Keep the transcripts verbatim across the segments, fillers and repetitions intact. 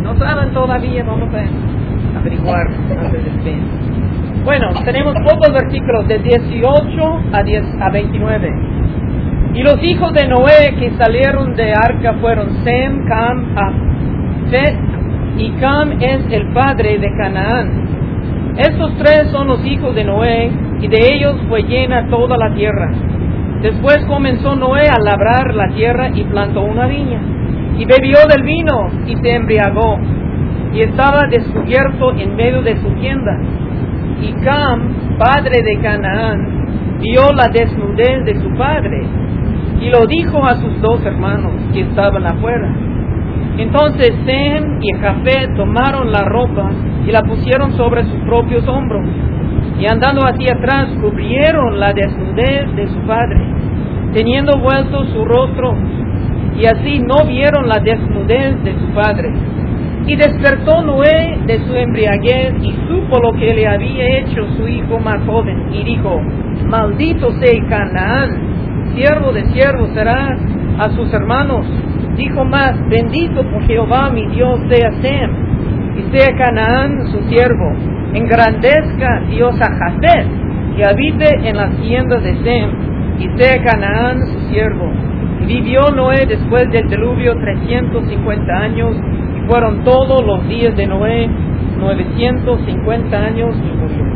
no saben todavía, vamos a averiguar antes del fin. Bueno, tenemos pocos versículos de dieciocho a diez a veintinueve. Y los hijos de Noé que salieron de arca fueron Sem, Cam, Jafet, y Cam es el padre de Canaán. Estos tres son los hijos de Noé, y de ellos fue llena toda la tierra. Después comenzó Noé a labrar la tierra y plantó una viña, y bebió del vino y se embriagó, y estaba descubierto en medio de su tienda. Y Cam, padre de Canaán, vio la desnudez de su padre, y lo dijo a sus dos hermanos que estaban afuera. Entonces Sem y Jafet tomaron la ropa y la pusieron sobre sus propios hombros, y andando hacia atrás cubrieron la desnudez de su padre, teniendo vuelto su rostro, y así no vieron la desnudez de su padre. Y despertó Noé de su embriaguez y supo lo que le había hecho su hijo más joven, y dijo: maldito sea Canaán, siervo de siervos será a sus hermanos. Dijo más: bendito por Jehová mi Dios sea Sem, y sea Canaán su siervo. Engrandezca Dios a Jafet, y habite en las tiendas de Sem, y sea Canaán su siervo. Y vivió Noé después del diluvio trescientos cincuenta años, y fueron todos los días de Noé novecientos cincuenta años, y murió.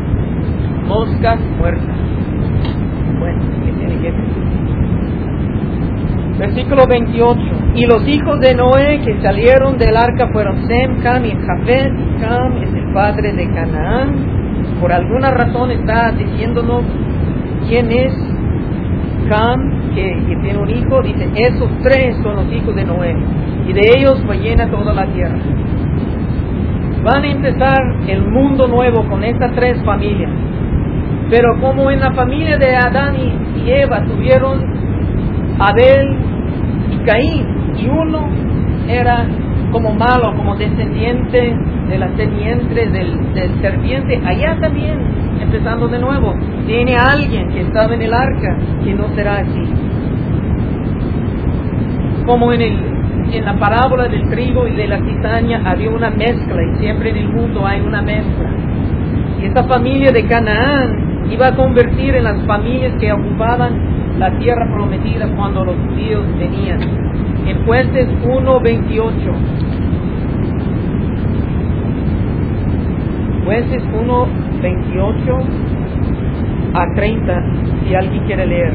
Moscas muertas. Bueno, ¿qué tiene que decir? Versículo veintiocho. Y los hijos de Noé que salieron del arca fueron Sem, Cam y Jafet. Cam es el padre de Canaán. Por alguna razón está diciéndonos quién es Cam, que, que tiene un hijo. Dice, esos tres son los hijos de Noé, y de ellos fue llena toda la tierra. Van a empezar el mundo nuevo con estas tres familias. Pero como en la familia de Adán y, y Eva tuvieron Abel y Caín, y uno era como malo, como descendiente de la semiente del, del serpiente, allá también, empezando de nuevo, tiene alguien que estaba en el arca que no será así. Como en, el, en la parábola del trigo y de la cizaña había una mezcla, y siempre en el mundo hay una mezcla. Y esta familia de Canaán iba a convertir en las familias que ocupaban la tierra prometida cuando los judíos venían. En Jueces uno veintiocho. Jueces uno veintiocho a treinta, si alguien quiere leer.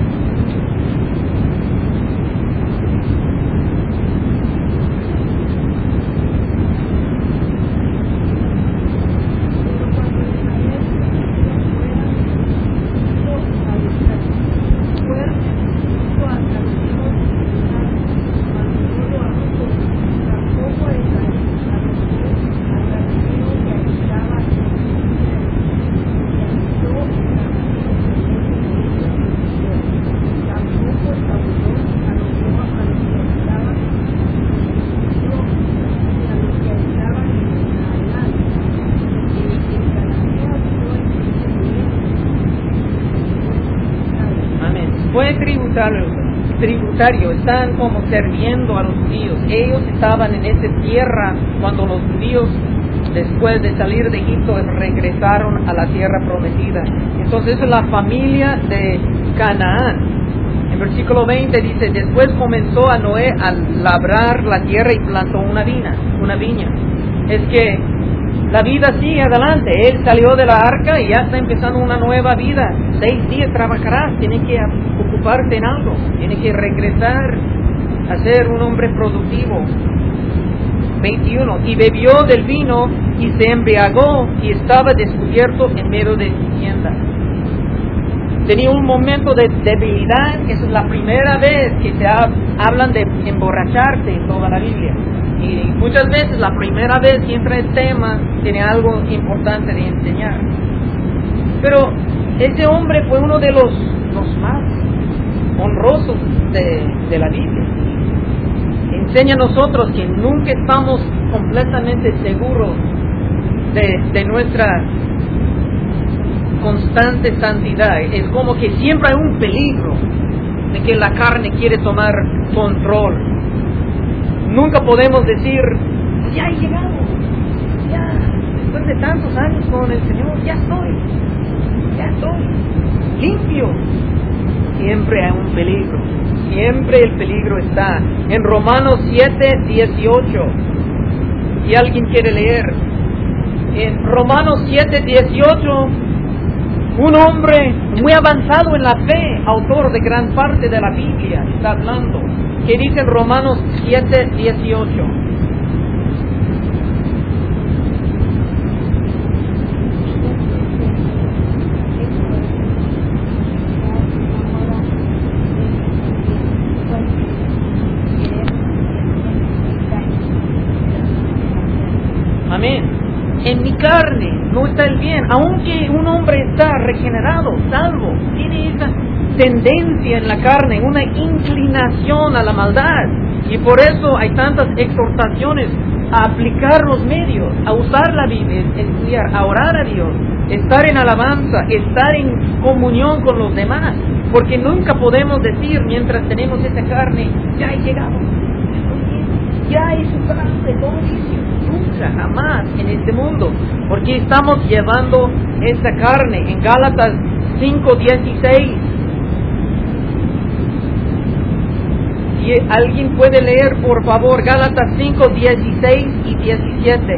Tributario, están como sirviendo a los judíos. Ellos estaban en esa tierra cuando los judíos, después de salir de Egipto, regresaron a la tierra prometida. Entonces es la familia de Canaán. En versículo veinte dice: después comenzó a Noé a labrar la tierra y plantó una viña, una viña. Es que la vida sigue adelante. Él salió de la arca y ya está empezando una nueva vida. Seis días trabajarás, tiene que ocuparte en algo, tiene que regresar a ser un hombre productivo. veintiuno. Y bebió del vino y se embriagó, y estaba descubierto en medio de su tienda. Tenía un momento de debilidad. Esa es la primera vez que se ha, hablan de emborracharse en toda la Biblia. Y muchas veces la primera vez que entra el tema tiene algo importante de enseñar. Pero este hombre fue uno de los, los más honrosos de, de la Biblia. Enseña a nosotros que nunca estamos completamente seguros de, de nuestra constante santidad. Es como que siempre hay un peligro de que la carne quiere tomar control. Nunca podemos decir ya he llegado, ya, después de tantos años con el Señor, ya estoy, ya estoy limpio. Siempre hay un peligro, siempre el peligro está. En Romanos siete, dieciocho, si alguien quiere leer, en Romanos siete, dieciocho, un hombre muy avanzado en la fe, autor de gran parte de la Biblia, está hablando, que dice en Romanos siete, dieciocho. Amén. En mi carne no está el bien, aunque un hombre está regenerado, salvo, tiene esa tendencia en la carne, una inclinación a la maldad, y por eso hay tantas exhortaciones a aplicar los medios, a usar la Biblia, estudiar, a orar a Dios, estar en alabanza, estar en comunión con los demás, porque nunca podemos decir mientras tenemos esa carne, ya he llegado, ya he superado de todo vicio. Nunca, jamás en este mundo, porque estamos llevando esta carne. En Gálatas cinco dieciséis, si alguien puede leer por favor Gálatas cinco dieciséis y diecisiete.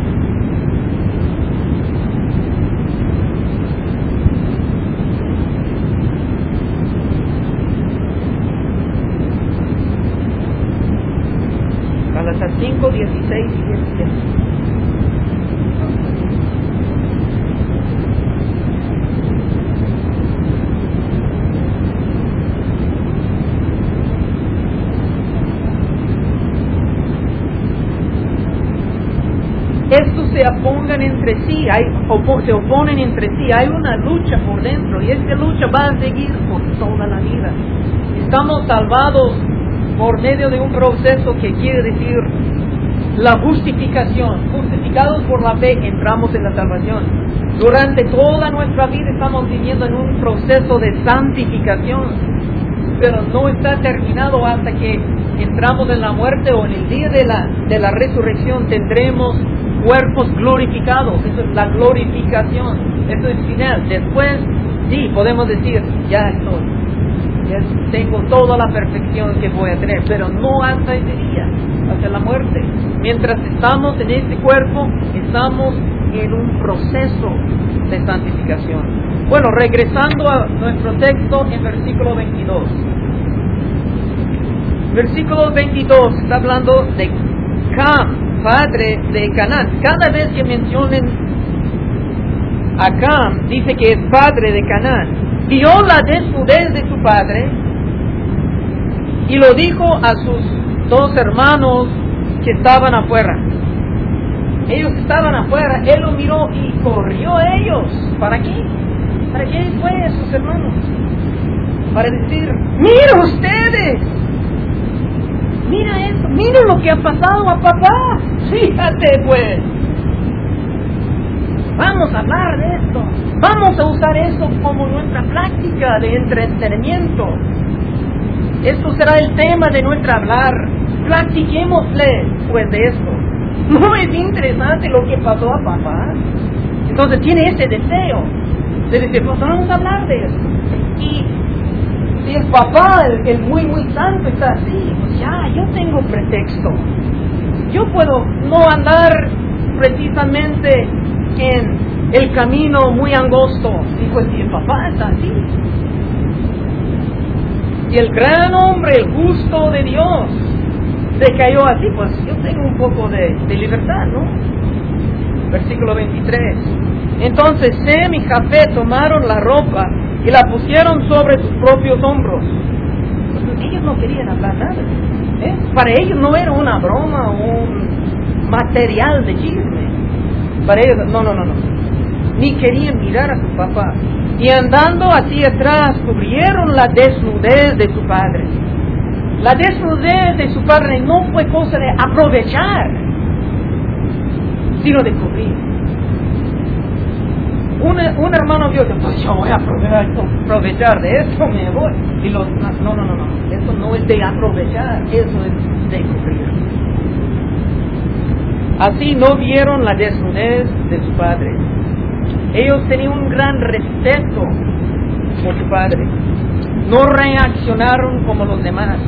Gálatas cinco dieciséis y diecisiete. Estos se opongan entre sí, hay, opo, se oponen entre sí, hay una lucha por dentro, y esta lucha va a seguir por toda la vida. Estamos salvados por medio de un proceso que quiere decir la justificación. Justificados por la fe, entramos en la salvación. Durante toda nuestra vida estamos viviendo en un proceso de santificación, pero no está terminado hasta que entramos en la muerte, o en el día de la, de la resurrección tendremos cuerpos glorificados. Eso es la glorificación, eso es final. Después sí podemos decir, ya estoy, ya tengo toda la perfección que voy a tener, pero no hasta ese día, hasta la muerte. Mientras estamos en este cuerpo, estamos en un proceso de santificación. Bueno, regresando a nuestro texto en versículo veintidós. Versículo veintidós está hablando de Cam, padre de Canaán. Cada vez que mencionen a Cam, dice que es padre de Canaán. Vio la desnudez de su padre y lo dijo a sus dos hermanos que estaban afuera. Ellos estaban afuera, él lo miró y corrió a ellos. ¿Para qué? ¿Para qué fue a sus hermanos? Para decir, ¡mira ustedes! Mira esto, mira lo que ha pasado a papá. Fíjate pues. Vamos a hablar de esto. Vamos a usar esto como nuestra práctica de entretenimiento. Esto será el tema de nuestra hablar. Platiquémosle pues de esto. ¿No es interesante lo que pasó a papá? Entonces tiene ese deseo de decir, pues vamos a hablar de esto. Y si el papá, el, el muy muy santo está así, pues ya, yo tengo pretexto. Yo puedo no andar precisamente en el camino muy angosto. Y pues si el papá está así, y el gran hombre, el justo de Dios, se cayó así, pues yo tengo un poco de, de libertad, ¿no? Versículo veintitrés. Entonces Sem y Jafet tomaron la ropa y la pusieron sobre sus propios hombros. Pues ellos no querían hablar nada, ¿eh? Para ellos no era una broma o un material de chisme. Para ellos, no, no, no, no. Ni querían mirar a su papá. Y andando hacia atrás, cubrieron la desnudez de su padre. La desnudez de su padre no fue cosa de aprovechar, sino de cubrir. Un, un hermano vio, pues yo voy a aprovechar, aprovechar de esto, me voy. Y los, no, no, no, no, eso no es de aprovechar, eso es de cubrir. Así no vieron la desnudez de su padre. Ellos tenían un gran respeto por su padre. No reaccionaron como los demás.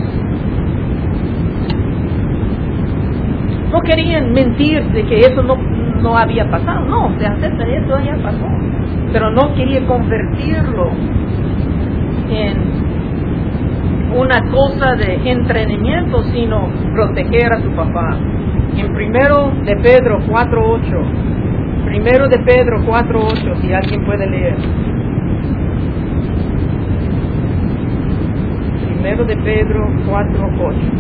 No querían mentir de que eso no, no había pasado. No, se acepta, eso ya pasó. Pero no quería convertirlo en una cosa de entrenamiento, sino proteger a su papá. En primero de Pedro cuatro ocho, primero de Pedro cuatro ocho, si alguien puede leer. Primero de Pedro cuatro ocho.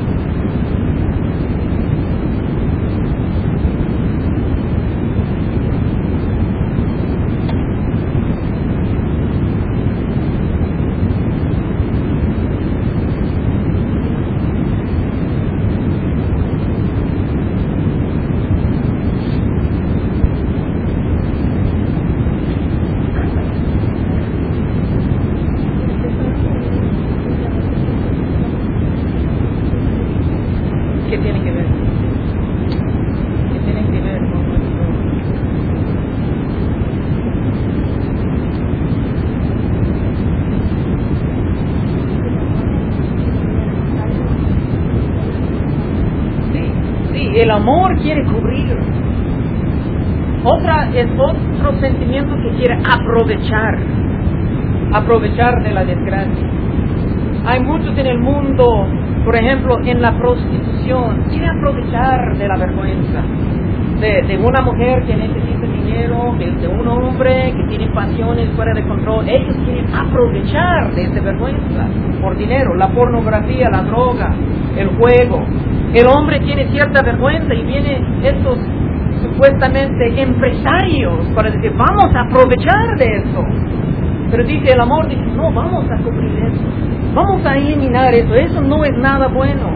El amor quiere cubrir. Otra es otro sentimiento que quiere aprovechar, aprovechar de la desgracia. Hay muchos en el mundo, por ejemplo, en la prostitución, quieren aprovechar de la vergüenza de, de una mujer que necesita dinero, de, de un hombre que tiene pasiones fuera de control. Ellos quieren aprovechar de esa vergüenza por dinero. La pornografía, la droga, el juego. El hombre tiene cierta vergüenza y vienen estos supuestamente empresarios para decir, vamos a aprovechar de eso. Pero dice el amor, dice, no, vamos a cubrir eso, vamos a eliminar eso, eso no es nada bueno.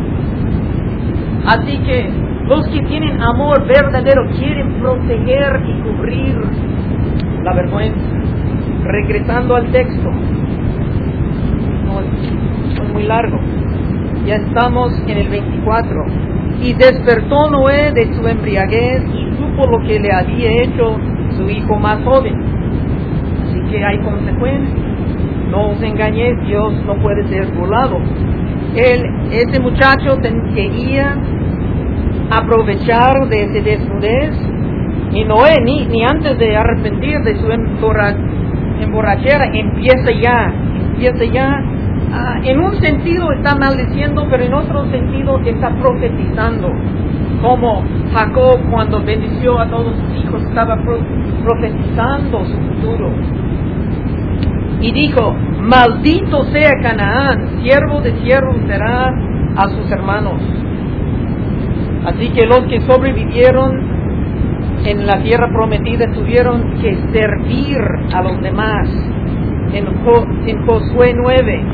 Así que los que tienen amor verdadero quieren proteger y cubrir la vergüenza. Regresando al texto, no es, no es muy largo. Ya estamos en el veinticuatro. Y despertó Noé de su embriaguez y supo lo que le había hecho su hijo más joven. Así que hay consecuencias. No os engañéis, Dios no puede ser burlado. Él, ese muchacho ten, quería aprovechar de ese desnudez. Y Noé, ni, ni antes de arrepentir de su emborra, emborrachera, empieza ya, empieza ya. Ah, en un sentido está maldiciendo, pero en otro sentido está profetizando. Como Jacob, cuando bendició a todos sus hijos, estaba pro- profetizando su futuro. Y dijo, maldito sea Canaán, siervo de siervos será a sus hermanos. Así que los que sobrevivieron en la tierra prometida tuvieron que servir a los demás. En, Jo- en Josué nueve.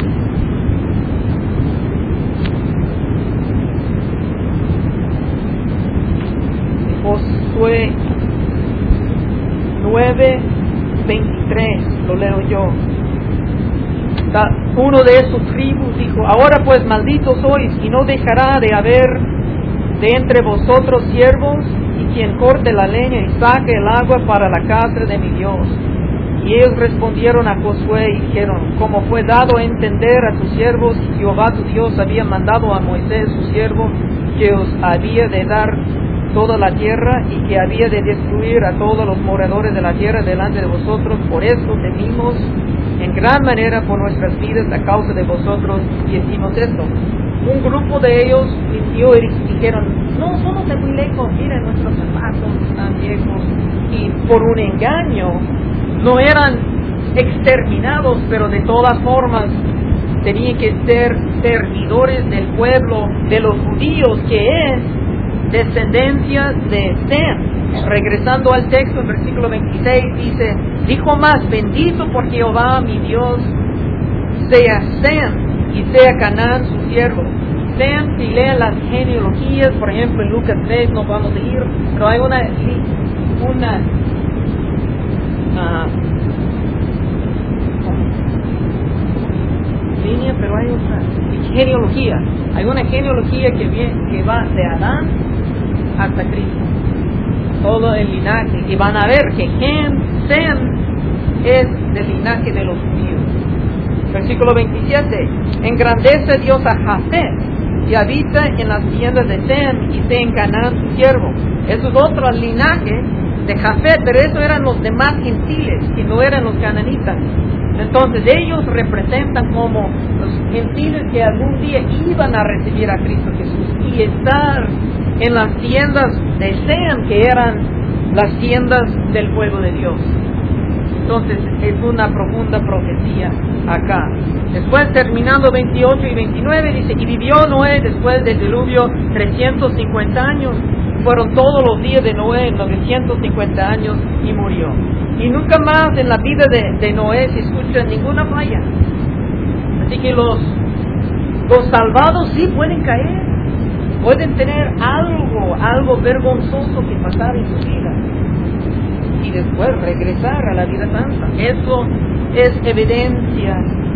Josué nueve veintitrés, lo leo yo. Uno de esos tribus dijo, ahora pues malditos sois, y no dejará de haber de entre vosotros siervos, y quien corte la leña y saque el agua para la casa de mi Dios. Y ellos respondieron a Josué y dijeron, como fue dado a entender a tus siervos, Jehová tu Dios había mandado a Moisés su siervo, que os había de dar toda la tierra y que había de destruir a todos los moradores de la tierra delante de vosotros. Por eso temimos en gran manera por nuestras vidas a causa de vosotros y hicimos esto. Un grupo de ellos mintió y dijeron, no, somos de muy lejos, miren nuestros zapatos están viejos. Y por un engaño no eran exterminados, pero de todas formas tenían que ser servidores del pueblo de los judíos, que es descendencia de Sem. Regresando al texto, en versículo veintiséis dice, dijo más, bendito por Jehová mi Dios sea Sem y sea Canaán su siervo. Sem, si leen las genealogías, por ejemplo en Lucas tres, no vamos a ir, pero hay una una uh, línea, pero hay otra genealogía. Hay una genealogía que, viene, que va de Adán hasta Cristo. Todo el linaje. Y van a ver que Ham, Sem es del linaje de los judíos. Versículo veintisiete. Engrandece Dios a Jafet y habita en las tiendas de Sem y se en Canaán su siervo. Eso es otro linaje de Jafet, pero eso eran los demás gentiles, que no eran los cananitas. Entonces ellos representan como los gentiles que algún día iban a recibir a Cristo Jesús y estar en las tiendas de Sem, que eran las tiendas del pueblo de Dios. Entonces es una profunda profecía acá. Después, terminando veintiocho y veintinueve, dice: y vivió Noé después del diluvio trescientos cincuenta años. Fueron todos los días de Noé novecientos cincuenta años y murió. Y nunca más en la vida de, de Noé se escucha ninguna falla. Así que los, los salvados sí pueden caer, pueden tener algo, algo vergonzoso que pasar en su vida y después regresar a la vida santa. Eso es evidencia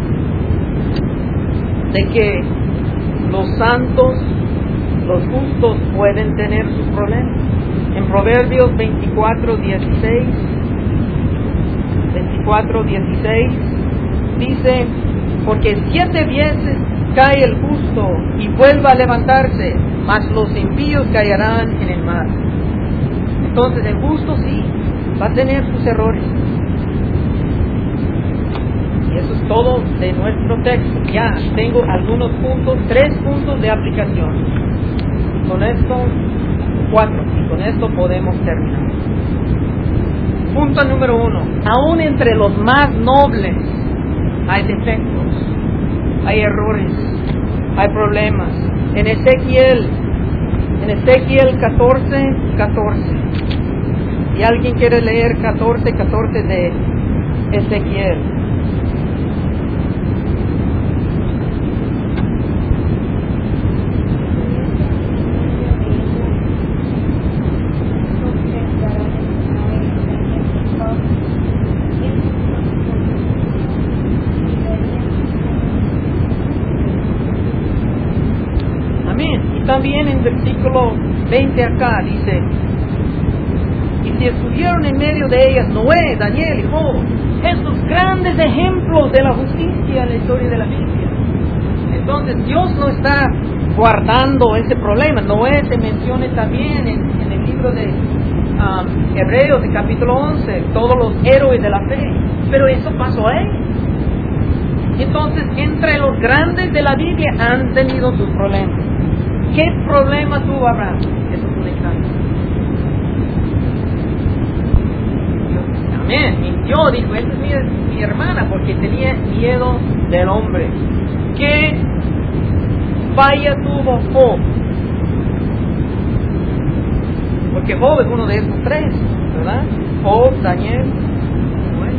de que los santos, los justos, pueden tener sus problemas. En Proverbios veinticuatro dieciséis, veinticuatro dieciséis dice: porque siete veces cae el justo y vuelve a levantarse, mas los impíos caerán en el mar. Entonces el justo sí va a tener sus errores. Y eso es todo de nuestro texto. Ya tengo algunos puntos, tres puntos de aplicación. Con esto, cuatro, y con esto podemos terminar. Punto número uno: aún entre los más nobles hay defectos, hay errores, hay problemas. En Ezequiel, en Ezequiel catorce, catorce. ¿Y alguien quiere leer catorce, catorce de Ezequiel? También en versículo veinte acá dice: y si estuvieron en medio de ellas Noé, Daniel y Job, estos grandes ejemplos de la justicia en la historia de la Biblia. Entonces Dios no está guardando ese problema. Noé se menciona también en, en el libro de um, Hebreos, en capítulo once, todos los héroes de la fe. Pero eso pasó a él. Entonces, entre los grandes de la Biblia han tenido sus problemas. ¿Qué problema tuvo Abraham? Eso es un ejemplo. Amén. Mintió, dijo: esta es mi, mi hermana, porque tenía miedo del hombre. ¿Qué falla tuvo Job? Porque Job es uno de esos tres, ¿verdad? Job, Daniel, bueno.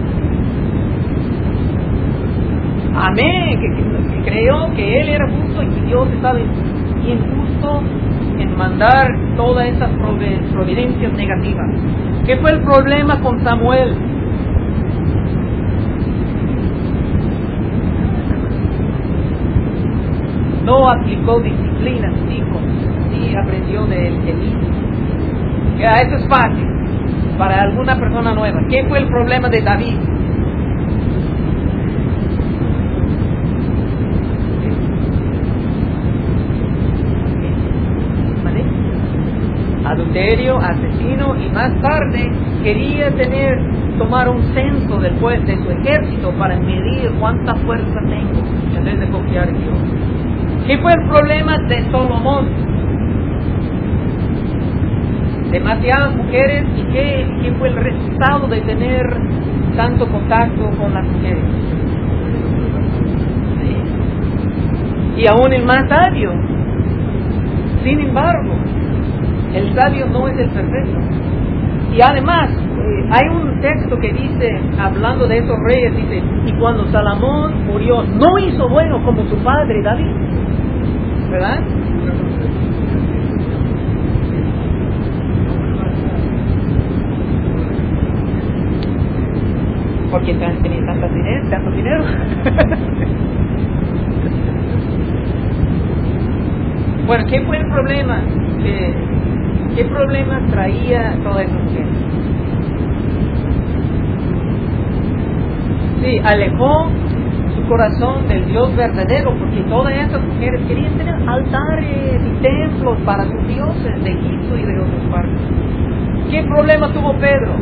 Amén. Que, que, que creyó que él era justo y que Dios estaba injusto en mandar todas esas providencias negativas. ¿Qué fue el problema con Samuel? No aplicó disciplina a sus hijos, sí aprendió de él. Ya, eso es fácil para alguna persona nueva. ¿Qué fue el problema de David? Adulterio, asesino, y más tarde quería tener, tomar un censo del pueblo, de su ejército, para medir cuánta fuerza tengo, en vez de confiar en Dios. ¿Qué fue el problema de Salomón? Demasiadas mujeres. ¿Y qué, qué fue el resultado de tener tanto contacto con las mujeres? Sí. Y aún el más sabio. Sin embargo, el sabio no es el perfecto. Y además, eh, hay un texto que dice, hablando de esos reyes, dice: y cuando Salomón murió, no hizo bueno como su padre David. ¿Verdad? Porque tenía tanto dinero, tanto dinero. Bueno, ¿qué fue el problema? Eh, ¿Qué problema traía toda esa gente? Sí, alejó su corazón del Dios verdadero, porque todas esas mujeres querían tener altares y templos para sus dioses de Egipto y de otras partes. ¿Qué problema tuvo Pedro?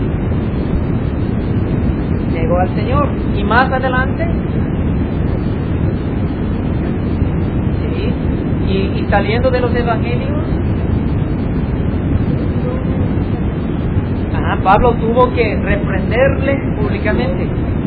Negó al Señor. Y más adelante, sí, y, y saliendo de los evangelios, ajá, Pablo tuvo que reprenderle públicamente.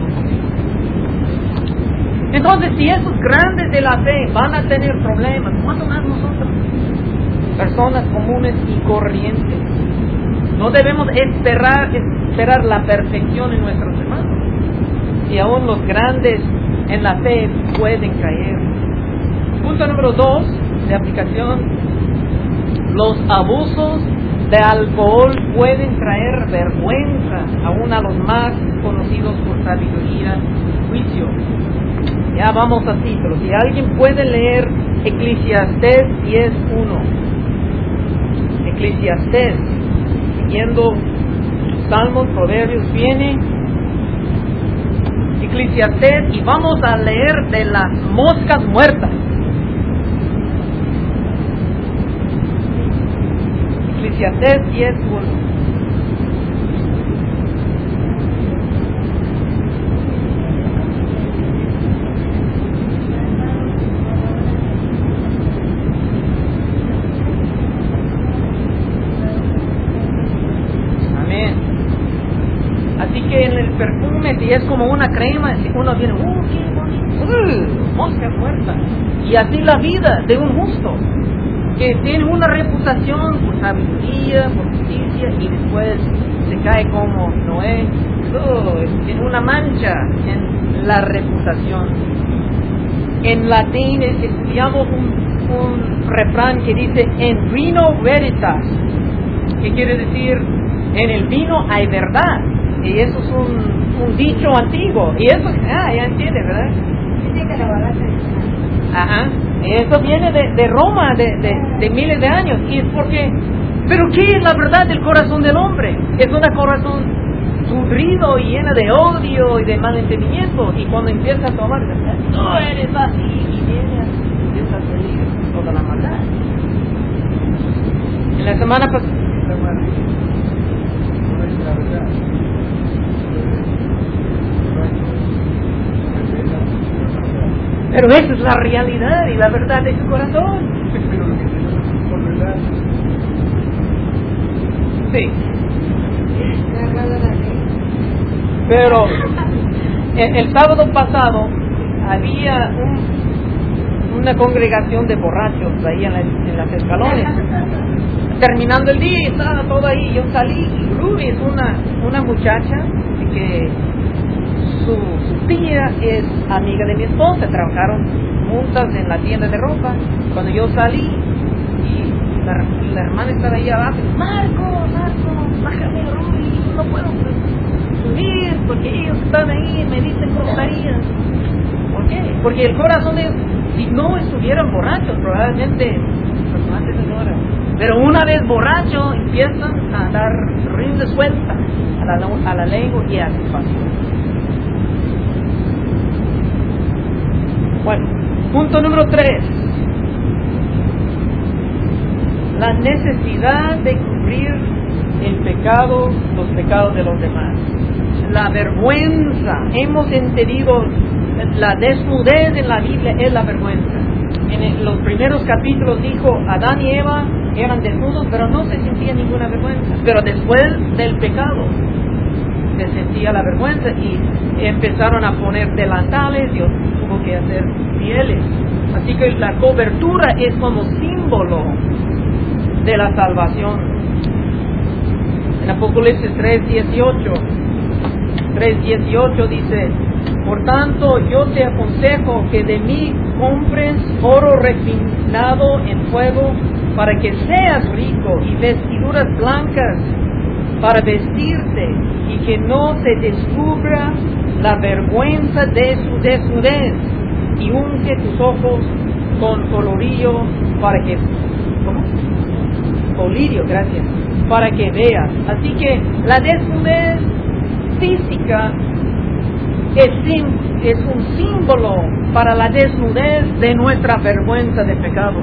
Entonces, si esos grandes de la fe van a tener problemas, ¿cuánto más nosotros? Personas comunes y corrientes. No debemos esperar, esperar la perfección en nuestros hermanos. Y aún los grandes en la fe pueden caer. Punto número dos de aplicación. Los abusos de alcohol pueden traer vergüenza aún a los más conocidos por sabiduría y juicio. Ya vamos a títulos. Si alguien puede leer Eclesiastés diez uno. Eclesiastés, siguiendo Salmos, Proverbios, viene Eclesiastés y vamos a leer de las moscas muertas. Eclesiastés diez uno. Y es como una crema, uno viene, uh, qué bonito, uh, mosca muerta. Y así la vida de un justo, que tiene una reputación por sabiduría, por justicia, y después se cae como Noé, uh, tiene una mancha en la reputación. En latín estudiamos un, un refrán que dice, en vino veritas, que quiere decir, en el vino hay verdad. Y eso es un, un dicho antiguo. Y eso, ah, ya entiende, ¿verdad? Ajá. Y eso viene de, de Roma, de, de, de miles de años. Y es porque, ¿pero qué es la verdad del corazón del hombre? Es un corazón sufrido y lleno de odio y de malentendimiento. Y cuando empieza a tomar, tú eres así, y viene a, empieza a salir toda la maldad. En la semana pasada. Pero esa es la realidad y la verdad de su corazón. Sí. Pero el, el sábado pasado había un, una congregación de borrachos ahí en, la, en las escalones. Terminando el día, estaba todo ahí. Yo salí y Ruby es una, una muchacha que su, su tía es amiga de mi esposa. Trabajaron juntas en la tienda de ropa. Cuando yo salí y la, la hermana estaba ahí abajo, Marco, Marco, bájame Ruby, no puedo subir porque ellos están ahí y me dicen groserías. ¿Por qué? Porque el corazón de ellos, si no estuvieran borrachos, probablemente pues no antes de hora. Pero una vez borracho empiezan a dar rienda suelta a la, a la lengua y a su pasión. Bueno, punto número tres. La necesidad de cubrir el pecado, los pecados de los demás. La vergüenza. Hemos entendido la desnudez en la Biblia es la vergüenza. En los primeros capítulos dijo Adán y Eva eran desnudos, pero no se sentía ninguna vergüenza. Pero después del pecado se sentía la vergüenza y empezaron a poner delantales y tuvo que hacer pieles. Así que la cobertura es como símbolo de la salvación. En Apocalipsis tres dieciocho dice: por tanto yo te aconsejo que de mí compres oro refinado en fuego, para que seas rico, y vestiduras blancas para vestirte, y que no se descubra la vergüenza de su desnudez, y unge tus ojos con colorillo para que ¿cómo? o lirio, gracias, para que veas. Así que la desnudez física es, es un símbolo para la desnudez de nuestra vergüenza de pecado.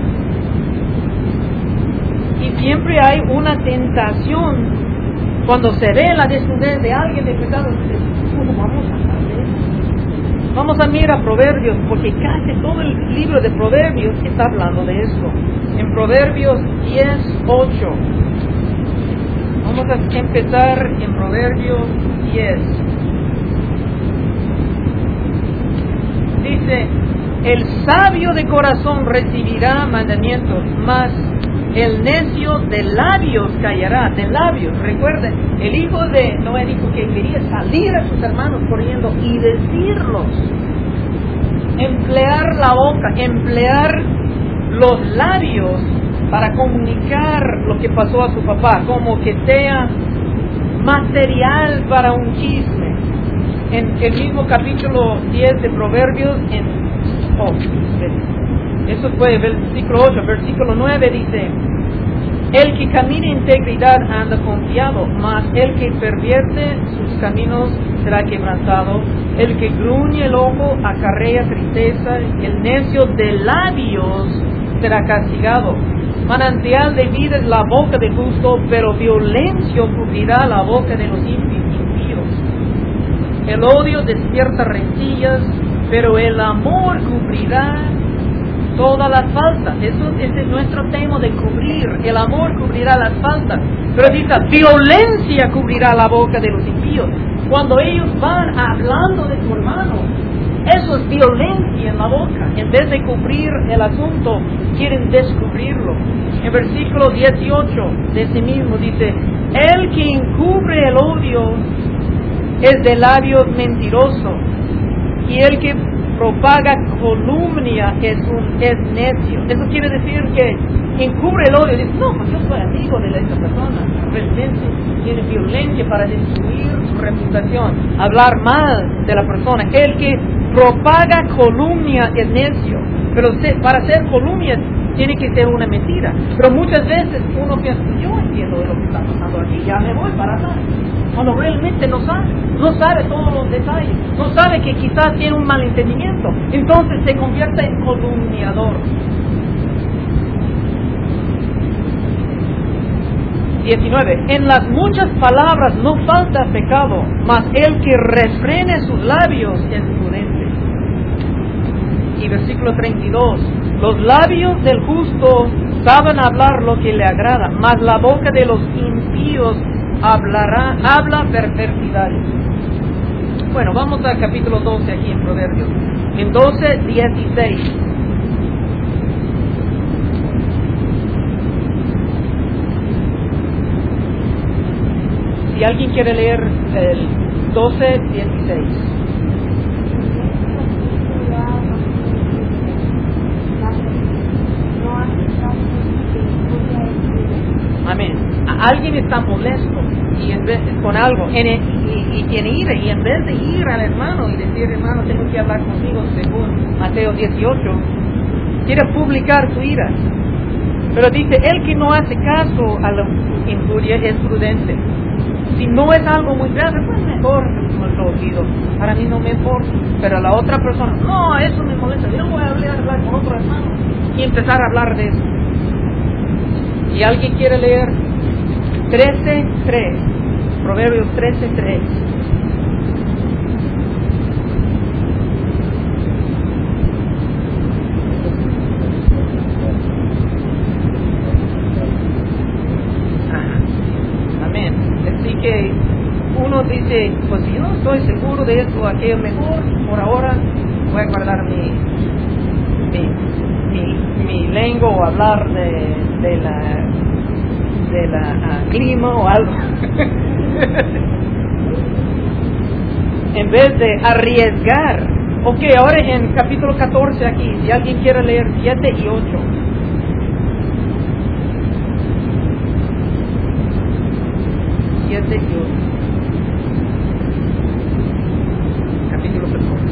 Y siempre hay una tentación cuando se ve la desnudez de alguien de pecado. ¿Cómo vamos a hablar de eso? Vamos a mirar Proverbios, porque casi todo el libro de Proverbios está hablando de eso. En Proverbios diez, ocho. Vamos a empezar en Proverbios diez. Dice, el sabio de corazón recibirá mandamientos, mas el necio de labios callará. De labios, recuerden, el hijo de Noé dijo que quería salir a sus hermanos corriendo y decirlos. Emplear la boca, emplear los labios para comunicar lo que pasó a su papá, como que sea material para un chisme. En el mismo capítulo diez de Proverbios, en oh, eso fue el versículo ocho, versículo nueve dice, el que camina en integridad anda confiado, mas el que pervierte sus caminos será quebrantado. El que gruñe el ojo acarrea tristeza, el necio de labios será castigado. Manantial de vida es la boca del justo, pero violencia cubrirá la boca de los impíos. El odio despierta rencillas, pero el amor cubrirá todas las faltas. Eso ese es nuestro tema de cubrir. El amor cubrirá las faltas. Pero dice, violencia cubrirá la boca de los impíos. Cuando ellos van hablando de su hermano, eso es violencia en la boca. En vez de cubrir el asunto, quieren descubrirlo. En versículo dieciocho de ese mismo dice, el que encubre el odio es de labios mentiroso, y el que propaga calumnia es un es necio. Eso quiere decir que encubre el odio. Dice, no, pues yo soy amigo de esta persona. Realmente tiene violencia para destruir su reputación, hablar mal de la persona. El que propaga calumnia es necio. Pero para hacer calumnia tiene que ser una mentira. Pero muchas veces uno piensa, yo entiendo de lo que está pasando aquí, ya me voy para atrás. Cuando realmente no sabe, no sabe todos los detalles, no sabe que quizás tiene un malentendimiento, entonces se convierte en calumniador. diecinueve. En las muchas palabras no falta pecado, mas el que refrene sus labios es prudente. Y versículo treinta y dos. Los labios del justo saben hablar lo que le agrada, mas la boca de los impíos hablará, habla perversidades. Bueno, vamos al capítulo doce aquí en Proverbios. En doce, dieciséis. Si alguien quiere leer el doce, dieciséis. Amén. Alguien está molesto y en vez, con algo en el, y, y tiene ira, y en vez de ir al hermano y decir, hermano, tengo que hablar contigo según Mateo dieciocho, quiere publicar su ira. Pero dice, el que no hace caso a la injuria es prudente. Si no es algo muy grave, pues mejor no lo olvido. Para mí no me importa. Pero a la otra persona, no, eso me molesta. Yo voy a hablar, hablar con otro hermano y empezar a hablar de eso. Y alguien quiere leer trece tres, Proverbios trece tres. Amén. Así que uno dice, pues si yo no estoy seguro de esto o aquello, mejor por ahora voy a guardar mi mi, mi, mi lengua o hablar de, de la de la uh, clima o algo en vez de arriesgar. Ok, ahora en capítulo catorce aquí, si alguien quiere leer siete y ocho. siete y ocho. Capítulo catorce.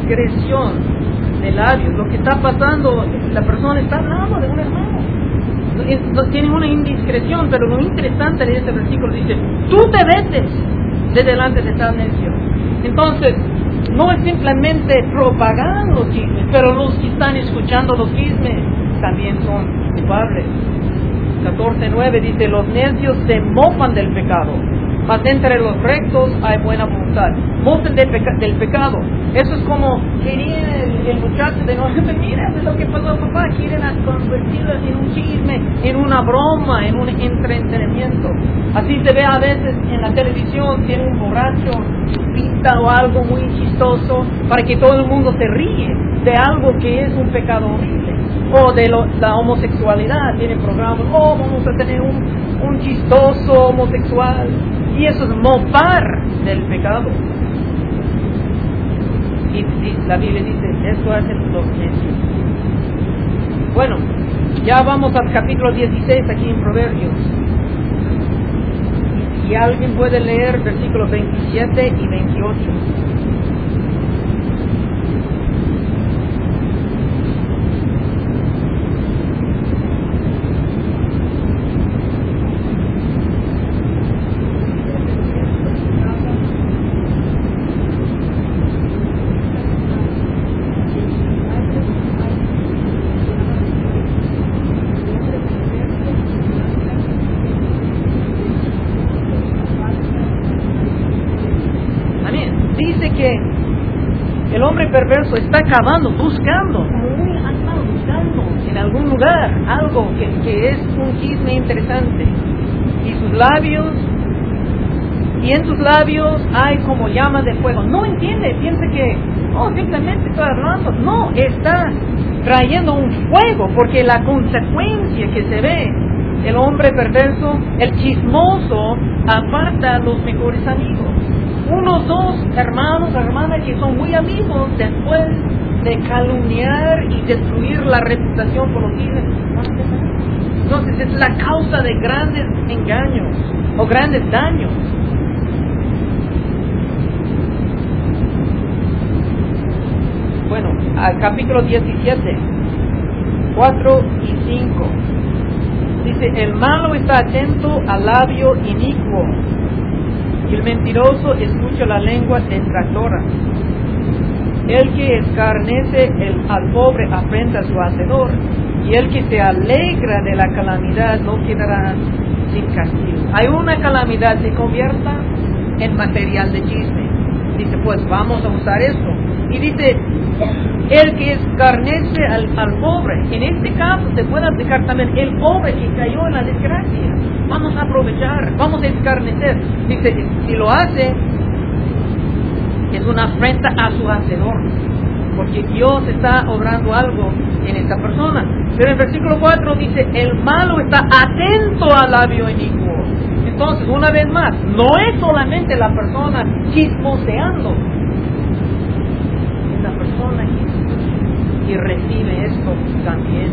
indiscreción de labios. Lo que está pasando, la persona está hablando de un hermano. Tiene una indiscreción, pero lo interesante de este versículo dice, tú te vetes de delante de tal necio. Entonces, no es simplemente propagando los chismes, pero los que están escuchando los chismes también son culpables. catorce nueve dice, los necios se mofan del pecado, mas entre los rectos hay buena voluntad. Mofan del, peca del pecado. Eso es como quería el, el muchacho de nuevo, mira, eso es lo que pasó a papá, quieren convertirlo en un chisme, en una broma, en un entretenimiento. Así se ve a veces en la televisión, tiene un borracho, pinta o algo muy chistoso, para que todo el mundo se ríe de algo que es un pecado horrible. O de lo, la homosexualidad, tienen programas, oh, vamos a tener un, un chistoso homosexual. Y eso es mofar del pecado. Y, y la Biblia dice, eso hacen los necios. Bueno, ya vamos al capítulo dieciséis aquí en Proverbios. Y alguien puede leer versículos veintisiete y veintiocho. El hombre perverso está cavando, buscando, muy animado, buscando en algún lugar algo que, que es un chisme interesante. Y sus labios, y en sus labios hay como llamas de fuego. No entiende, piensa que, oh, simplemente estoy hablando. No, está trayendo un fuego, porque la consecuencia que se ve, el hombre perverso, el chismoso, aparta a los mejores amigos. Unos dos hermanos o hermanas que son muy amigos, después de calumniar y destruir la reputación por los chismes. Entonces es la causa de grandes engaños o grandes daños. Bueno, al capítulo diecisiete, cuatro y cinco. Dice, el malo está atento al labio inicuo, y el mentiroso escucha la lengua detractora. El que escarnece el, al pobre afrenta a su hacedor, y el que se alegra de la calamidad no quedará sin castigo. Hay una calamidad, se convierta en material de chisme. Dice, pues vamos a usar esto. Y dice, el que escarnece al, al pobre, en este caso se puede aplicar también el pobre que cayó en la desgracia. Vamos a aprovechar, vamos a escarnecer. Dice, si lo hace, es una afrenta a su hacedor, porque Dios está obrando algo en esta persona. Pero en el versículo cuatro dice, el malo está atento al labio inicuo. Entonces, una vez más, no es solamente la persona chismoseando, es la persona que, que recibe esto también.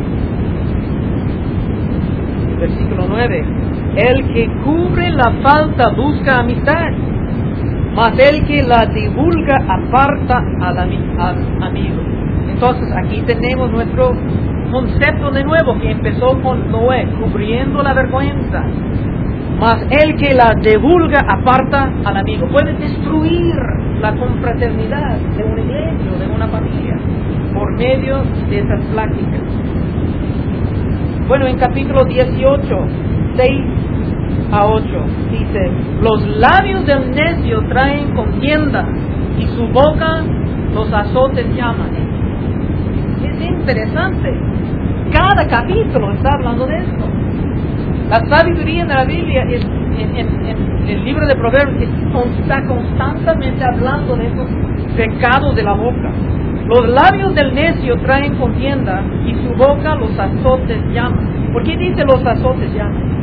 Versículo nueve, el que cubre la falta busca amistad, mas el que la divulga aparta al, ami al amigo. Entonces aquí tenemos nuestro concepto de nuevo que empezó con Noé, cubriendo la vergüenza. Mas el que la divulga aparta al amigo. Puede destruir la confraternidad de una iglesia o de una familia por medio de esas pláticas. Bueno, en capítulo dieciocho, seis a ocho, dice, los labios del necio traen contienda y su boca los azotes llaman. Es interesante. Cada capítulo está hablando de esto. La sabiduría de la Biblia, es, en, en, en el libro de Proverbios, está constantemente hablando de estos pecados de la boca. Los labios del necio traen contienda y su boca los azotes llaman. ¿Por qué dice los azotes llaman?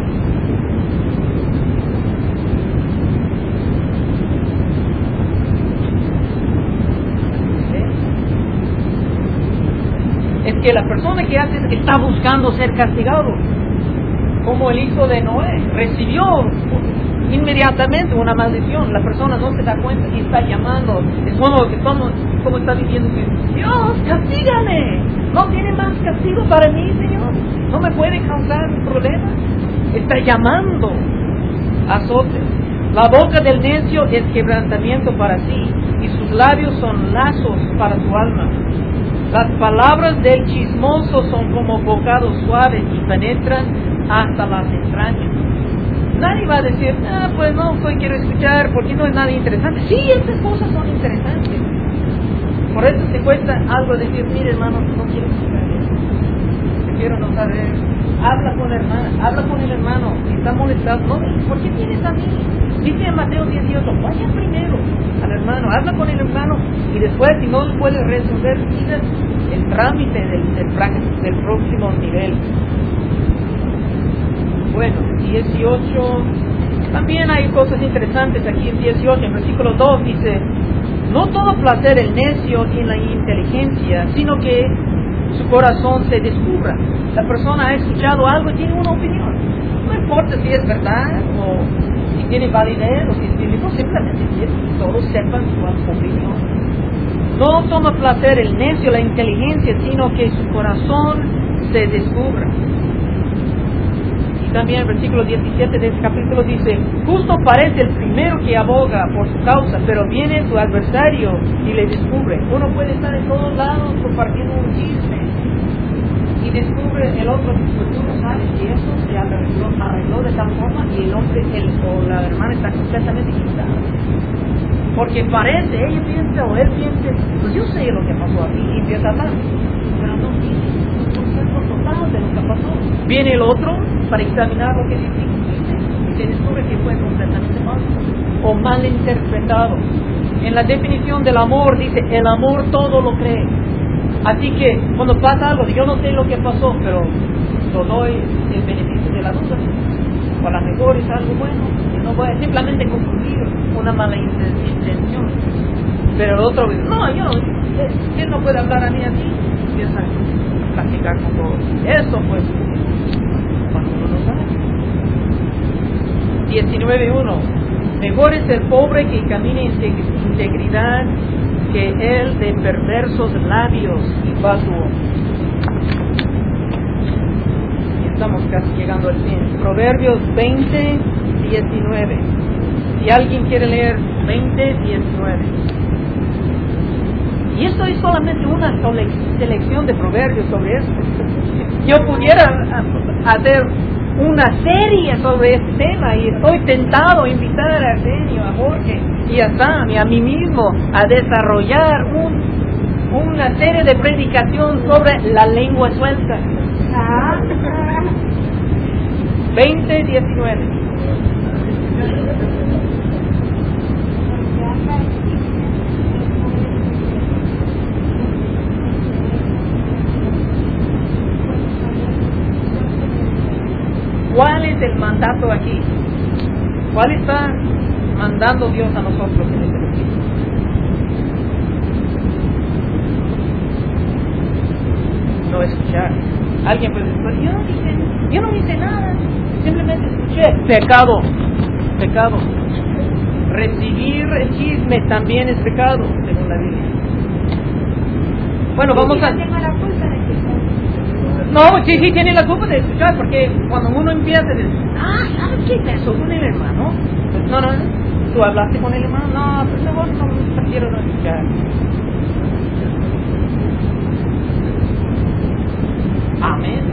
Es que la persona que hace está buscando ser castigado, como el hijo de Noé recibió inmediatamente una maldición. La persona no se da cuenta y está llamando. Es como, como, como está diciendo que Dios, castígame. No tiene más castigo para mí, Señor. No me puede causar problemas. Está llamando azotes. La boca del necio es quebrantamiento para sí, y sus labios son lazos para su alma. Las palabras del chismoso son como bocados suaves y penetran hasta las entrañas. Nadie va a decir, ah, pues no, pues quiero escuchar porque no es nada interesante. Sí, estas cosas son interesantes. Por eso te cuesta algo decir, mire hermano, no quiero escuchar eso. Prefiero no saber. Habla con la hermana, habla con el hermano. Si está molestado, no, ¿por qué tienes a mí? Dice en Mateo dieciocho, vaya primero al hermano, habla con el hermano y después, si no puedes resolver, sigas el trámite del, del, del próximo nivel. Bueno, dieciocho, también hay cosas interesantes aquí en dieciocho, en versículo dos dice, no todo placer el necio en la inteligencia, sino que su corazón se descubra. La persona ha escuchado algo y tiene una opinión. No importa si es verdad o si tiene validez o si tiene, no, simplemente quiere que todos sepan su opinión. No toma placer el necio la inteligencia, sino que su corazón se descubra. Y también el versículo diecisiete de este capítulo dice, justo parece el primero que aboga por su causa, pero viene su adversario y le descubre. Uno puede estar en todos lados compartiendo un chisme y descubre el otro, pues tú no sabes si eso se arregló, arregló de tal forma y el hombre el, o la hermana está completamente equivocada. Porque parece, ella piensa o él piensa, pues yo sé lo que pasó aquí y empieza a hablar, pero no tiene un concepto total de lo que pasó. Viene el otro para examinar lo que dice y se descubre que fue completamente falso o mal interpretado. En la definición del amor dice, el amor todo lo cree. Así que cuando pasa algo, yo no sé lo que pasó, pero lo doy el beneficio de la duda. O a lo mejor es algo bueno, y no voy a simplemente confundir una mala intención. Pero el otro dice, no, yo, él no puede hablar a mí así, y empieza a platicar con todos. Eso pues, cuando uno no sabe. diecinueve uno. Mejor es el pobre que camina en integridad que el de perversos labios y fatuo. Y estamos casi llegando al fin. Proverbios veinte, diecinueve. Si alguien quiere leer veinte, diecinueve. Y esto es solamente una selección de proverbios sobre esto. Yo pudiera hacer una serie sobre este tema y estoy tentado a invitar a Arsenio, a Jorge y a Sam y a mí mismo a desarrollar un, una serie de predicación sobre la lengua suelta. veinte diecinueve. ¿Cuál es el mandato aquí? ¿Cuál está mandando Dios a nosotros en este versículo? No escuchar. Alguien puede decir, yo no hice, yo no hice nada, simplemente escuché. Pecado, pecado. Recibir el chisme también es pecado, según la Biblia. Bueno, vamos a... No, sí, sí, tiene la culpa de escuchar, porque cuando uno empieza a decir, ah, ¿sabes qué pasó con el hermano? Pues, no, no, tú hablaste con el hermano, no, pues mejor no, prefiero no escuchar. Amén.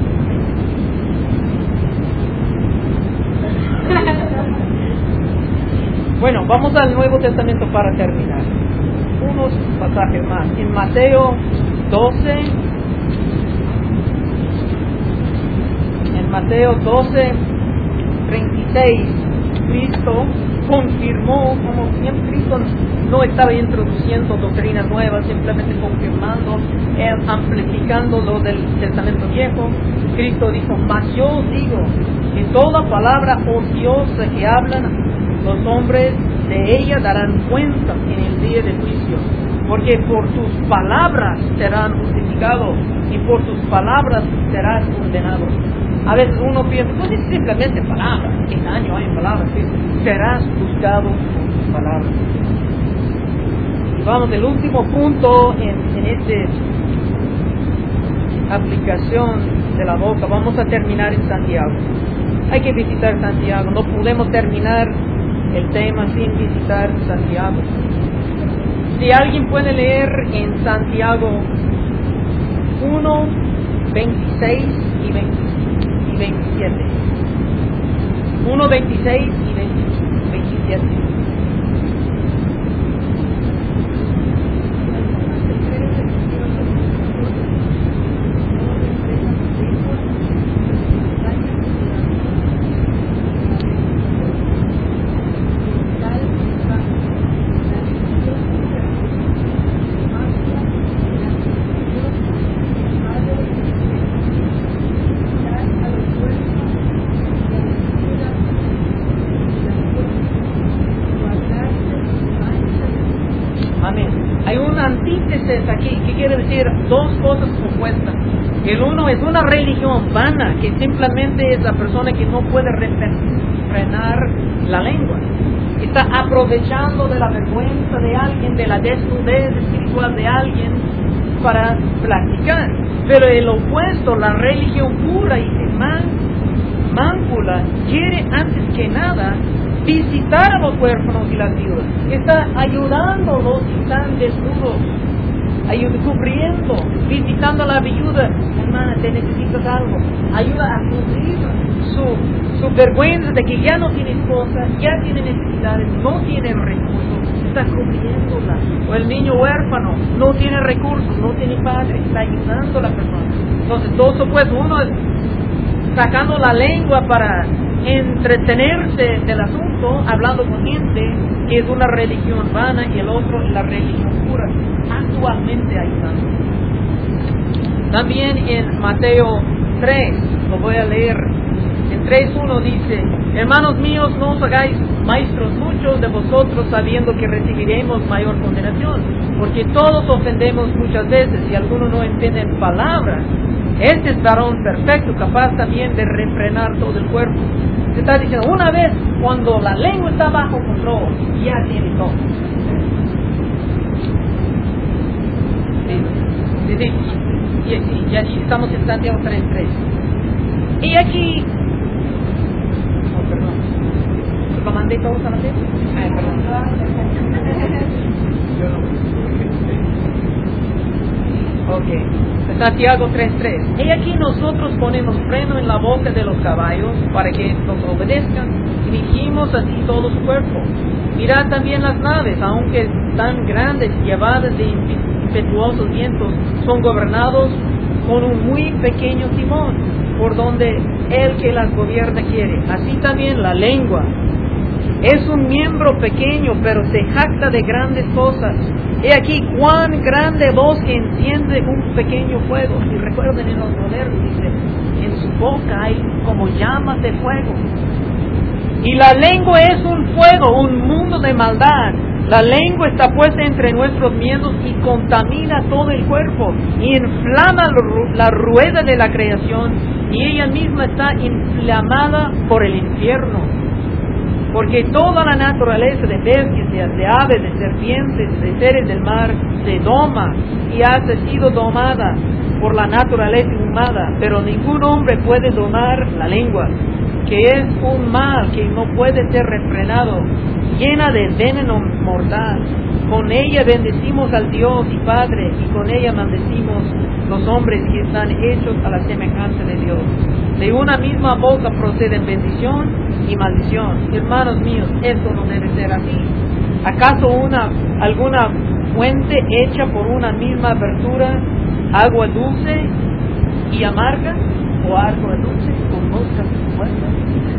Bueno, vamos al Nuevo Testamento para terminar. Unos pasajes más. En Mateo doce, en Mateo doce, treinta y seis, Cristo confirmó, como siempre Cristo no estaba introduciendo doctrinas nuevas, simplemente confirmando, amplificando lo del Testamento Viejo. Cristo dijo, mas yo os digo que toda palabra ociosa que hablan los hombres de ella darán cuenta en el día del juicio, porque por tus palabras serán justificados y por tus palabras serás condenado. A veces uno piensa, pues es simplemente palabras, ¿qué daño hay en palabras? Serás juzgado por tus palabras. Y vamos, el último punto en, en esta aplicación de la boca, vamos a terminar en Santiago. Hay que visitar Santiago, no podemos terminar el tema sin visitar Santiago. Si alguien puede leer en Santiago uno, veintiséis y veintisiete. uno, veintiséis y veintisiete. Aquí, ¿qué quiere decir? Dos cosas opuestas. El uno es una religión vana, que simplemente es la persona que no puede refrenar la lengua. Está aprovechando de la vergüenza de alguien, de la desnudez espiritual de alguien para practicar. Pero el opuesto, la religión pura y man, máncula, quiere antes que nada visitar a los huérfanos y las viudas. Está ayudándolos si están desnudos, ayuda, cubriendo, visitando a la viuda. Hermana, te necesitas algo. Ayuda a cubrir su, su vergüenza de que ya no tiene esposa, ya tiene necesidades, no tiene recursos. Está cubriéndola. O el niño huérfano no tiene recursos, no tiene padre, está ayudando a la persona. Entonces, dos opuestos. Uno es sacando la lengua para entretenerse del asunto, hablando con gente que es una religión vana, y el otro la religión pura, actualmente ayudando. También en Mateo tres, lo voy a leer, en tres uno dice: hermanos míos, no os hagáis maestros muchos de vosotros, sabiendo que recibiremos mayor condenación, porque todos ofendemos muchas veces, y algunos no entienden palabras. Este es varón perfecto, capaz también de refrenar todo el cuerpo. Se está diciendo, una vez cuando la lengua está bajo control, ya tiene todo. Sí, sí, sí. Y, y, y aquí estamos en Santiago tres tres. Y aquí... Oh, perdón. ¿Lo mandé todos a la vez? Ay, perdón. Yo no. Ok, Santiago tres tres. Y aquí nosotros ponemos freno en la boca de los caballos para que nos obedezcan, y dirigimos así todo su cuerpo. Mirad también las naves, aunque tan grandes, llevadas de impetuosos vientos, son gobernados con un muy pequeño timón, por donde el que las gobierna quiere. Así también la lengua es un miembro pequeño, pero se jacta de grandes cosas. He aquí cuán grande voz que enciende un pequeño fuego. Y recuerden, en los modernos dice, en su boca hay como llamas de fuego. Y la lengua es un fuego, un mundo de maldad. La lengua está puesta entre nuestros miembros y contamina todo el cuerpo y inflama la rueda de la creación, y ella misma está inflamada por el infierno. Porque toda la naturaleza de bestias, de aves, de serpientes, de seres del mar, se doma y ha sido domada por la naturaleza humana, pero ningún hombre puede domar la lengua, que es un mal que no puede ser refrenado, llena de veneno mortal. Con ella bendecimos al Dios y Padre, y con ella maldecimos los hombres que están hechos a la semejanza de Dios. De una misma boca proceden bendición y maldición. Hermanos míos, esto no debe ser así. ¿Acaso una alguna fuente hecha por una misma abertura, agua dulce y amarga, o agua dulce con moscas muertas?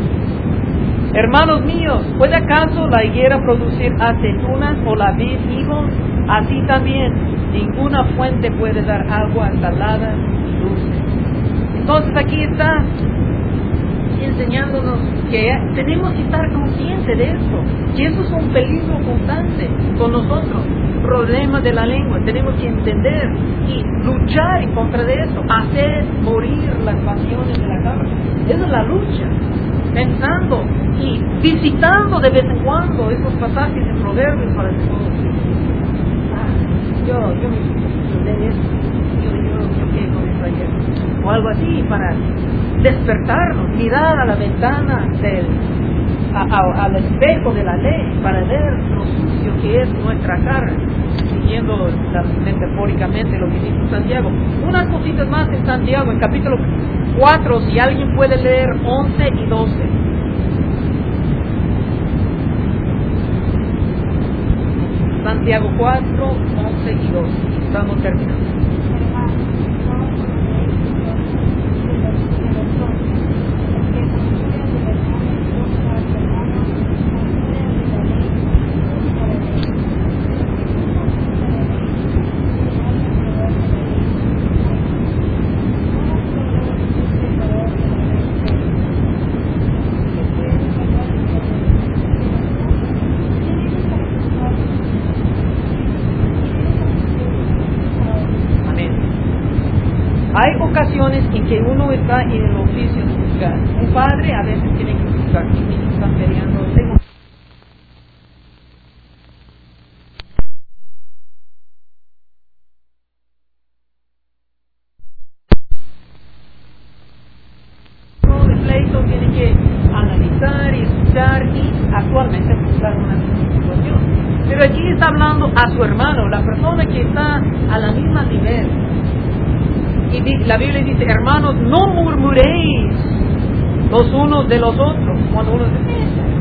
Hermanos míos, ¿puede acaso la higuera producir aceitunas o la vid higos? Así también ninguna fuente puede dar agua salada y dulce. Entonces aquí está enseñándonos que tenemos que estar conscientes de esto, que eso es un peligro constante con nosotros, problema de la lengua. Tenemos que entender y luchar en contra de eso, hacer morir las pasiones de la carne. Esa es la lucha. Pensando y visitando de vez en cuando esos pasajes en Proverbios para decir, ah, yo, yo me yo leí esto, yo, yo, yo qué con esto ayer, o algo así, para despertarnos, mirar a la ventana del, a, a, al espejo de la ley, para ver lo sucio que es nuestra cara, siguiendo la, metafóricamente lo que dice Santiago. Unas cositas más en Santiago, en capítulo cuatro, si alguien puede leer once y doce. Santiago cuatro, once y doce. Estamos terminando. Hay ocasiones en que uno está en el oficio de juzgar. Un padre a veces tiene que juzgar. Mis niños están peleando. Tengo de pleito, tiene que analizar y escuchar y actualmente juzgar una misma situación. Pero aquí está hablando a su hermano, la persona que está a la misma nivel. Y la Biblia dice, hermanos, no murmuréis los unos de los otros. Cuando uno dice,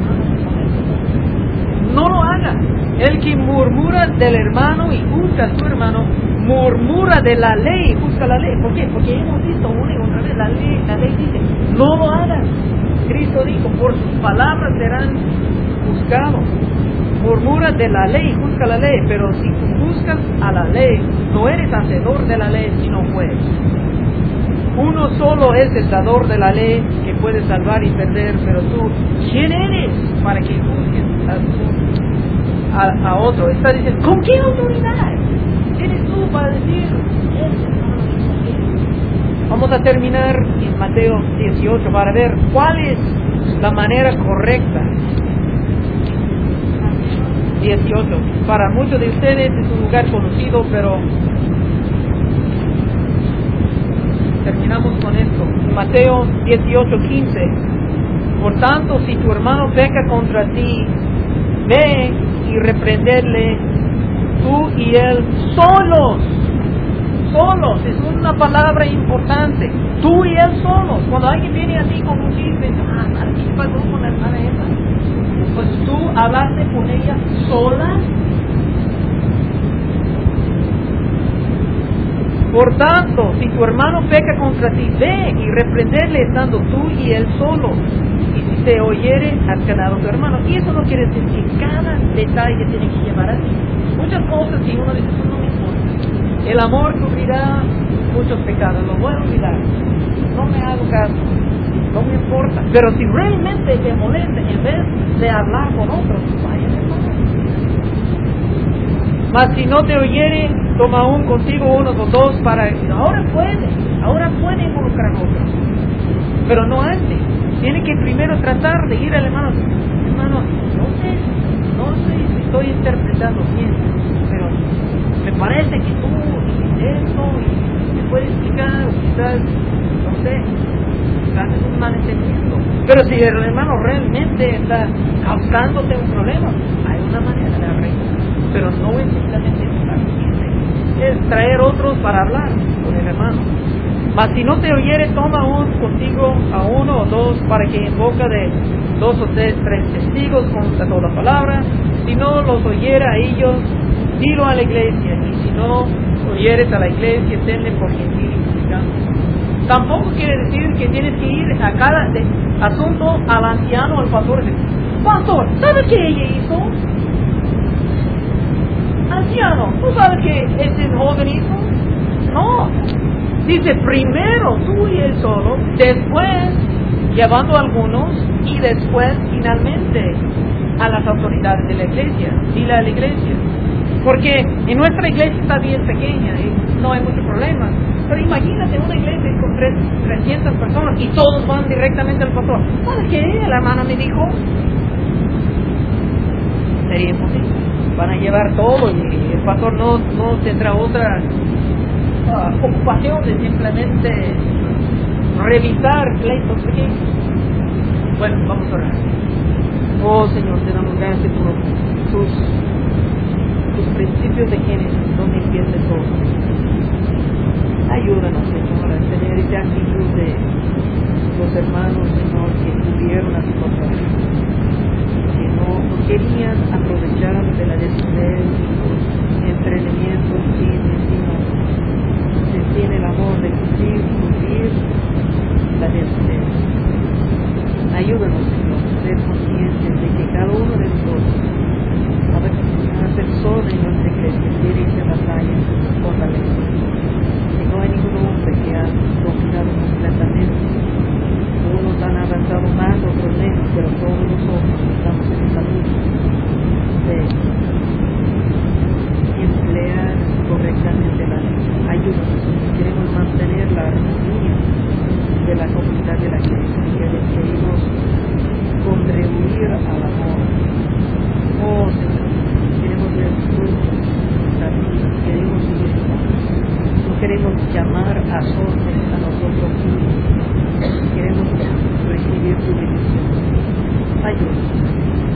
no lo haga. El que murmura del hermano y juzga a su hermano, murmura de la ley, juzga la ley. ¿Por qué? Porque hemos visto una y otra vez, la ley, la ley dice, no lo hagas. Cristo dijo, por sus palabras serán juzgados. Murmura de la ley, juzga la ley, pero si tú juzgas a la ley, no eres hacedor de la ley, sino juez. Uno solo es el dador de la ley que puede salvar y perder, pero tú, ¿quién eres para que juzgues a, a, a otro? Está diciendo, ¿con qué autoridad eres tú para decir? Vamos a terminar en Mateo dieciocho para ver cuál es la manera correcta. dieciocho. Para muchos de ustedes es un lugar conocido, pero terminamos con esto. Mateo dieciocho, quince. Por tanto, si tu hermano peca contra ti, ve y reprenderle tú y él solos. Solos, es una palabra importante. Tú y él solos. Cuando alguien viene a ti con un chisme, ah, ¿qué pasó con la hermana esa? Pues tú hablaste con ella sola. Por tanto, si tu hermano peca contra ti, ve y reprenderle estando tú y él solo. Y si te oyere, has ganado a tu hermano. Y eso no quiere decir que cada detalle tiene que llevar a ti. Muchas cosas que uno dice, eso no me importa. El amor cubrirá muchos pecados, lo voy a olvidar. No me hago caso. No me importa. Pero si realmente te molesta, en vez de hablar con otros, vaya de paz. Mas si no te oyere, toma aún contigo uno o dos para... Ahora puede, ahora puede involucrar a otros. Pero no antes. Tiene que primero tratar de ir al hermano. Hermano, no sé, no sé si estoy interpretando bien, pero me parece que tú hiciste esto y me puedes explicar, o quizás, no sé, haces un malentendido. Pero si el hermano realmente está causándote un problema, hay una manera de arreglar. Pero no es simplemente es traer otros para hablar con el hermano. Mas si no te oyere, toma un contigo a uno o dos, para que en boca de dos o tres, tres testigos consta toda palabra. Si no los oyera a ellos, dilo a la iglesia. Y si no oyeres a la iglesia, tenle por gentil y publicano. Tampoco quiere decir que tienes que ir a cada de, asunto al anciano o al pastor. Pastor, ¿sabes qué ella hizo? Anciano, ¿tú sabes qué ese joven hizo? No. Dice primero tú y él solo, después llevando a algunos y después finalmente a las autoridades de la iglesia. Dile a la iglesia. Porque en nuestra iglesia está bien pequeña y no hay mucho problema. Pero imagínate una iglesia con tres, trescientas personas y todos van directamente al pastor. ¿Sabes qué? La hermana me dijo, sería imposible. Van a llevar todo y el pastor no, no tendrá otra uh, ocupación de simplemente revisar pleitos pequeños. Bueno, vamos a orar. Oh Señor, te damos gracias por tus, tus principios de Génesis, donde empieza todo. Ayúdanos, Señor, a tener esa actitud de los hermanos, Señor, que tuvieron a su papá, que no querían aprovechar de la desnudez y los emprendimientos firmes, sino sentían el amor de cumplir, cumplir la desnudez. Ayúdanos, Señor, a ser conscientes de que cada uno de nosotros, cada persona en nuestra iglesia, tiene esa batalla con la lengua. Que no hay ningún hombre que ha dominado completamente. Unos han avanzado más, otros menos, pero todos nosotros estamos en esa lucha de emplear correctamente la lengua. Ayúdanos, queremos mantener la armonía de la comunidad de la iglesia, queremos contribuir al amor. Oh Señor, queremos ver frutos en nuestra vida, queremos vivir en paz. No queremos llamar a órdenes a nosotros mismos, queremos recibir tu bendición. Ayúdanos.